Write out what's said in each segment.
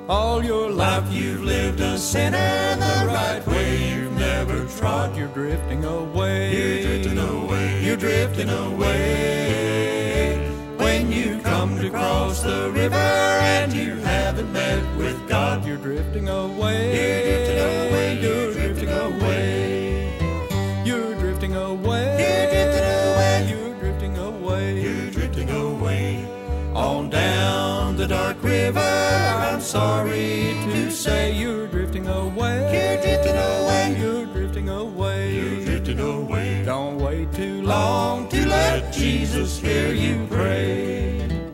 All your life you've lived a sinner the right way. You've never trod, you're drifting away. You're drifting away. You're drifting away. When you come to cross the river and you haven't met with God, you're drifting away. You're drifting away. You're drifting away. You're drifting away. You're drifting away. You're drifting away. You're drifting away. On down the dark river, I'm sorry to say you're drifting away. You're drifting away. You're drifting away. You're drifting away. Don't wait too long to let Jesus hear you pray.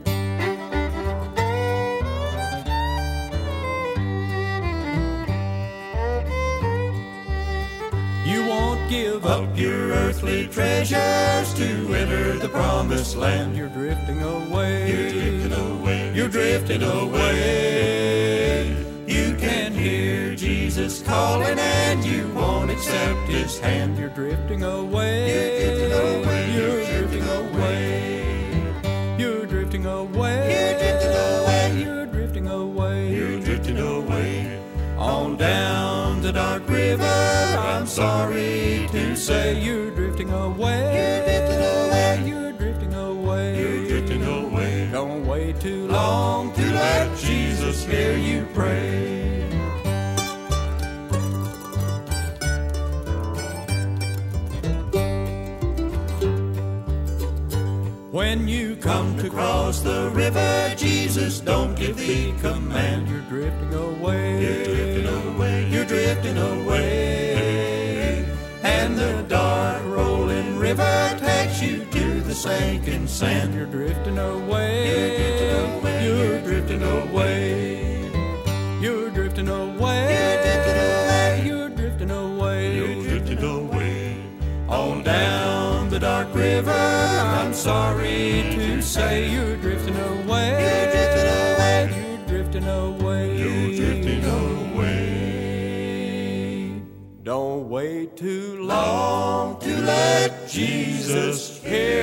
You won't give up your earthly treasures to enter the promised land. You're drifting away. You're drifting away. You're drifting away. You can hear Jesus calling and you won't accept his hand. You're drifting away. You're drifting away. You're drifting away. You're drifting away. You're drifting away. You're drifting away. You're drifting away. On down the dark river, I'm sorry to say you're drifting away. You're drifting away. You're drifting away. You're drifting away. Don't wait too long to let Jesus hear you pray. When you come to cross the river, Jesus don't give thee command. You're drifting away. You're drifting away. You're drifting away. And the dark rolling river takes you to the sinking sand. You're drifting away. You're drifting away. You're drifting away. You're drifting away. You're drifting away. You're drifting away. You're drifting away. On down the dark river, I'm sorry to say you're drifting away. You're drifting away. You're drifting away. You're drifting away. Don't wait too long to let Jesus hear